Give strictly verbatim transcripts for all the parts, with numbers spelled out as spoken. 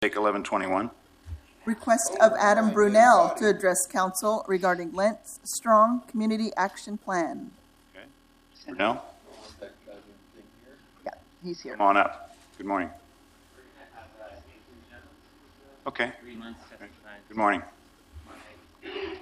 Take eleven twenty-one. Request of Adam Brunel to address council regarding Lentz Strong Community Action Plan. Okay. Brunel, Yeah, he's here. come on up. Good morning. Okay. Good morning. Good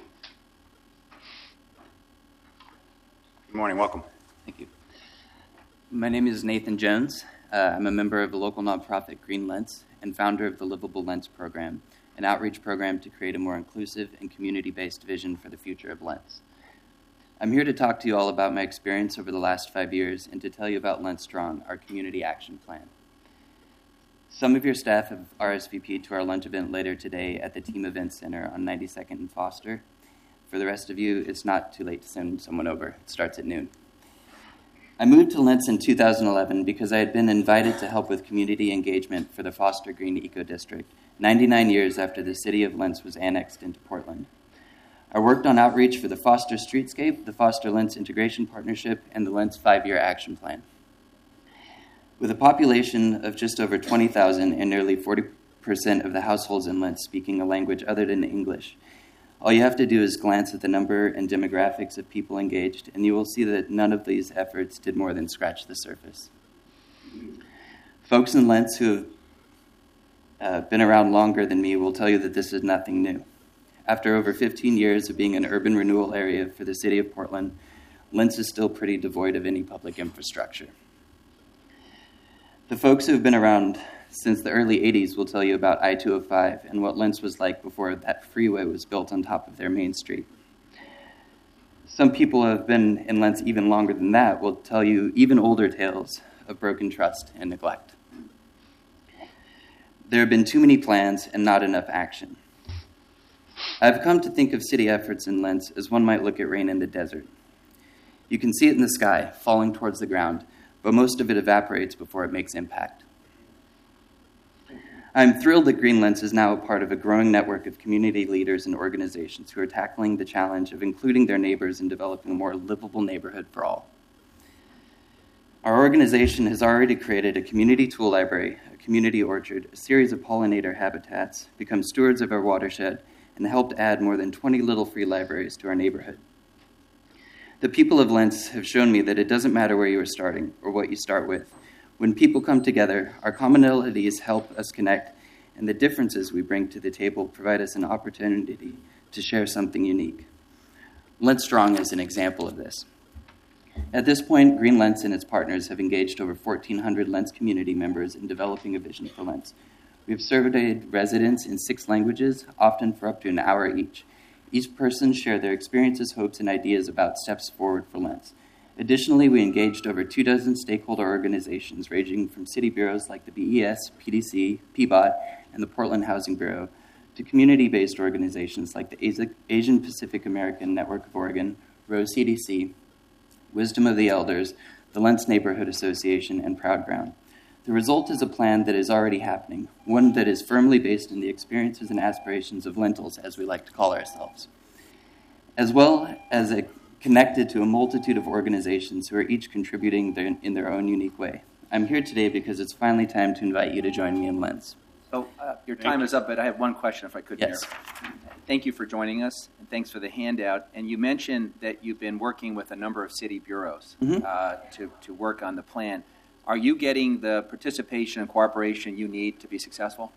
morning. Welcome. Thank you. My name is Nathan Jones. Uh, I'm a member of the local nonprofit Green Lentz and founder of the Livable Lentz program, an outreach program to create a more inclusive and community-based vision for the future of Lentz. I'm here to talk to you all about my experience over the last five years and to tell you about Lentz Strong, our community action plan. Some of your staff have R S V P'd to our lunch event later today at the Team Event Center on ninety-second and Foster. For the rest of you, it's not too late to send someone over. It starts at noon. I moved to Lentz in two thousand eleven because I had been invited to help with community engagement for the Foster Green Eco District, ninety-nine years after the city of Lentz was annexed into Portland. I worked on outreach for the Foster Streetscape, the Foster Lentz Integration Partnership, and the Lentz five-year action plan. With a population of just over twenty thousand and nearly forty percent of the households in Lentz speaking a language other than English, all you have to do is glance at the number and demographics of people engaged, and you will see that none of these efforts did more than scratch the surface. Folks in Lentz who have uh, been around longer than me will tell you that this is nothing new. After over fifteen years of being an urban renewal area for the city of Portland, Lentz is still pretty devoid of any public infrastructure. The folks who have been around since the early eighties will tell you about I two oh five and what Lentz was like before that freeway was built on top of their main street. Some people who have been in Lentz even longer than that will tell you even older tales of broken trust and neglect. There have been too many plans and not enough action. I've come to think of city efforts in Lentz as one might look at rain in the desert. You can see it in the sky, falling towards the ground, but most of it evaporates before it makes impact. I'm thrilled that Green Lentz is now a part of a growing network of community leaders and organizations who are tackling the challenge of including their neighbors in developing a more livable neighborhood for all. Our organization has already created a community tool library, a community orchard, a series of pollinator habitats, become stewards of our watershed, and helped add more than twenty little free libraries to our neighborhood. The people of Lentz have shown me that it doesn't matter where you are starting or what you start with. When people come together, our commonalities help us connect, and the differences we bring to the table provide us an opportunity to share something unique. Lentz Strong is an example of this. At this point, Green Lentz and its partners have engaged over fourteen hundred Lentz community members in developing a vision for Lentz. We've surveyed residents in six languages, often for up to an hour each. Each person shared their experiences, hopes, and ideas about steps forward for Lentz. Additionally, we engaged over two dozen stakeholder organizations ranging from city bureaus like the B E S, P D C, P B O T, and the Portland Housing Bureau to community-based organizations like the Asian Pacific American Network of Oregon, Rose C D C, Wisdom of the Elders, the Lentz Neighborhood Association, and Proud Ground. The result is a plan that is already happening, one that is firmly based in the experiences and aspirations of Lentils, as we like to call ourselves, as well as a connected to a multitude of organizations who are each contributing their, in their own unique way. I'm here today because it's finally time to invite you to join me in Lentz. So uh, your time is up, but I have one question, if I could, Yes. Mayor. Thank you for joining us, and thanks for the handout. And you mentioned that you've been working with a number of city bureaus Mm-hmm. uh, to, to work on the plan. Are you getting the participation and cooperation you need to be successful?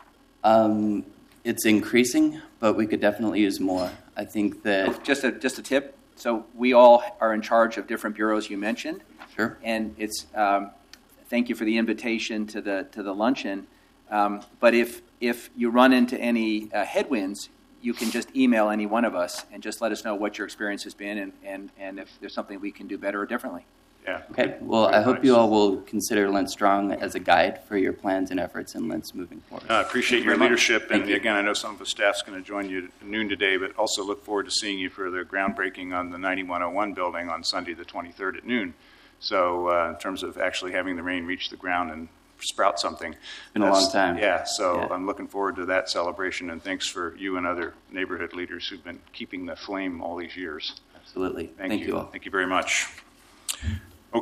Um, it's increasing, but we could definitely use more. I think that... Just a, just a tip. So we all are in charge of different bureaus you mentioned. Sure. And it's um, thank you for the invitation to the to the luncheon. Um, but if if you run into any uh, headwinds, you can just email any one of us and just let us know what your experience has been and, and, and if there's something we can do better or differently. Yeah. Okay. Well, I hope you all will consider Lentz Strong as a guide for your plans and efforts in Lentz moving forward. I appreciate your very much. leadership, and Thank you. again, I know some of the staff's going to join you at noon today, but also look forward to seeing you for the groundbreaking on the ninety-one oh one building on Sunday the twenty-third at noon. So uh, in terms of actually having the rain reach the ground and sprout something. It's been a long time. Yeah, so Yeah. I'm looking forward to that celebration, and thanks for you and other neighborhood leaders who've been keeping the flame all these years. Absolutely. Thank, Thank you. you all. Thank you very much.